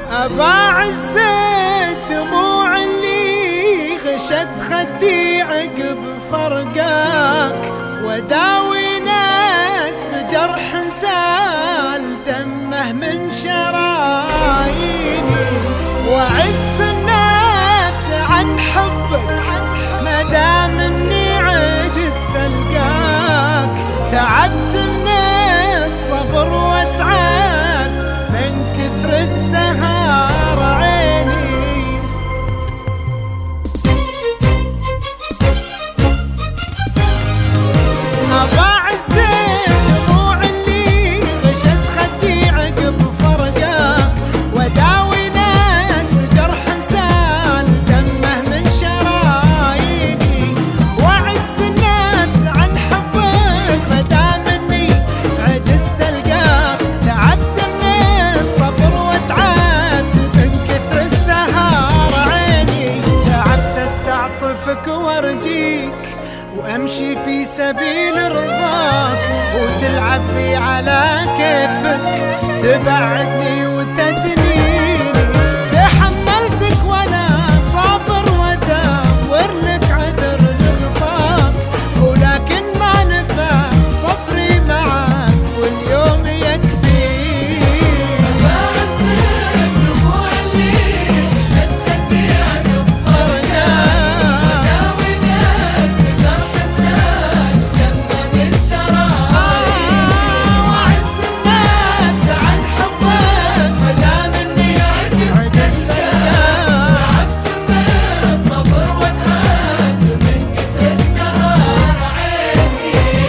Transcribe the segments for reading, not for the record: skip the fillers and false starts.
أباعز الدموع اللي غشت خدي عقب فرقاك، وداوي ناس في جرح سال دمه من شراييني، وأعز النفس عن حبك مدام اني عجزت القاك. تعبت من الصبر وتعبت من كثر السهر عيني. أباعز الدموع اللي غشت خدي عقب فرقاك، وداوي ناس بجرح سال دمه من شراييني، وأعز النفس عن حبك مدام اني عجزت القاك. تعبت من الصبر وتعبت من كثر السهر عيني. تعبت استعطفك وارجيك وامشي في سبيل رضاك، وتلعب بي على كيفك تبعدني وتدنيني. تحملتك وانا صابر وادور لك عذر لغطاك، ولكن ما نفع صبري معك واليوم يكفيني. أباعز الدموع اللي غشت خدي عقب فرقاك، وداوي ناس بجرح سال دمه من شراييني، وأعز الناس عن حبك مدام اني عجزت القاك. تعبت من الصبر وتعبت من كثر السهر عيني.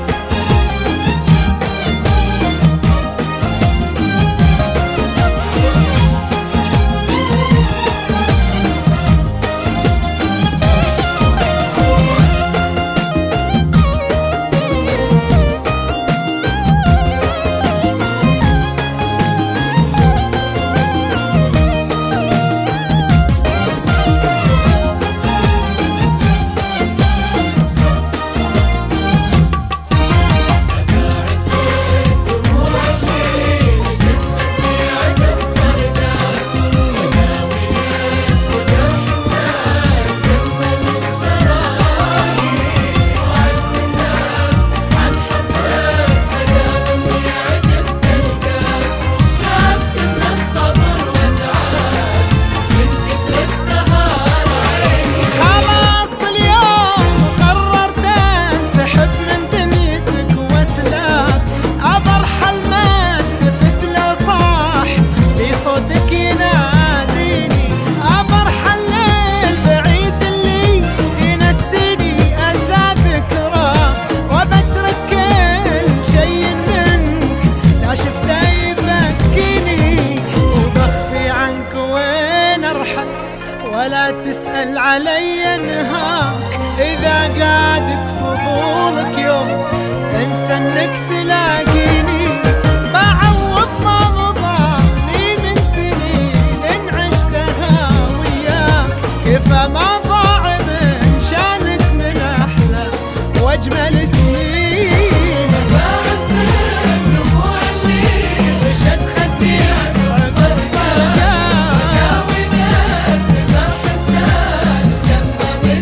خلاص اليوم قررت انسحب من دنيتك واسلاك، ابرحل ما التفت لو صاح في صوتك يناديني، ابرحل للبعيد اللي ينسيني اسى ذكراه، وبترك كل شي منك لا شفته يبكيني، وبخفي عنك وين ارحل ولا تسأل علي نهاك. إذا قادك فضولك يوم انسى انك تلاقيني، بعوض ما مضاني من سنين ان عشتها وياك. كفى ما ضاع من شانك من احلى واجمل سنين. أباعز الدموع اللي غشت خدي عقب فرقاك، وداوي ناس بجرح سال دمه من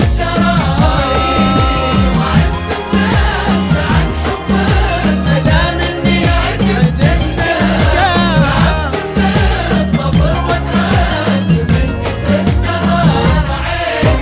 شراييني، وأعز الناس عن حبك مدام اني عجزت القاك. تعبت من الصبر وتعبت من كثر السهر عيني.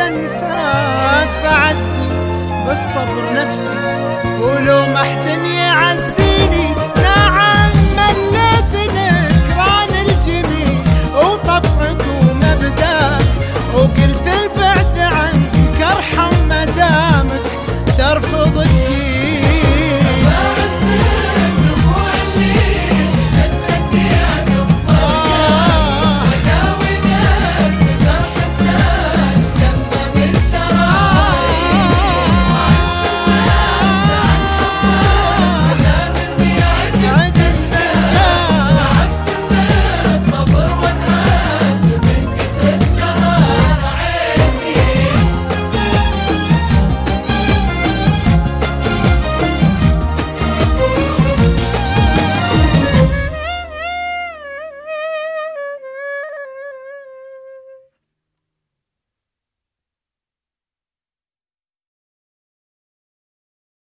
انساك بعزي بالصبر نفسي ولو ما حد يعزي